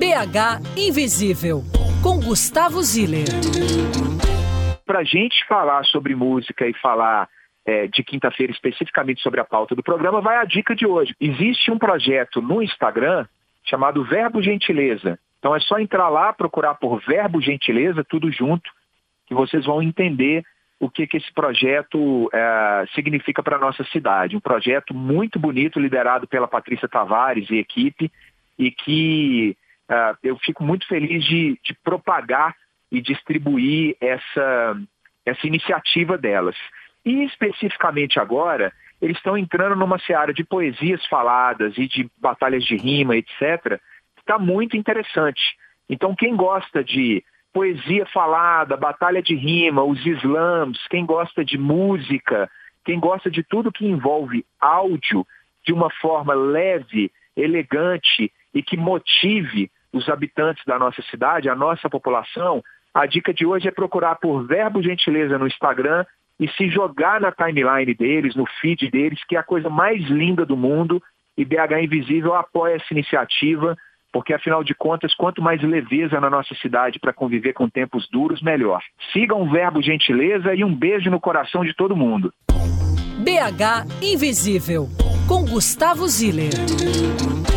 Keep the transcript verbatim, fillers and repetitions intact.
B H Invisível, com Gustavo Ziller. Para a gente falar sobre música e falar é, de quinta-feira especificamente sobre a pauta do programa, vai a dica de hoje. Existe um projeto no Instagram chamado Verbo Gentileza. Então é só entrar lá, procurar por Verbo Gentileza, tudo junto, que vocês vão entender o que, que esse projeto é, significa para a nossa cidade. Um projeto muito bonito, liderado pela Patrícia Tavares e equipe, e que é, eu fico muito feliz de, de propagar e distribuir essa, essa iniciativa delas. E especificamente agora, eles estão entrando numa seara de poesias faladas e de batalhas de rima, etcétera, que está muito interessante. Então quem gosta de poesia falada, batalha de rima, os slams, quem gosta de música, quem gosta de tudo que envolve áudio de uma forma leve, elegante e que motive os habitantes da nossa cidade, a nossa população, a dica de hoje é procurar por Verbo Gentileza no Instagram e se jogar na timeline deles, no feed deles, que é a coisa mais linda do mundo, e B H Invisível apoia essa iniciativa, porque afinal de contas, quanto mais leveza na nossa cidade para conviver com tempos duros, melhor. Sigam o Verbo Gentileza e um beijo no coração de todo mundo. B H Invisível, com Gustavo Ziller.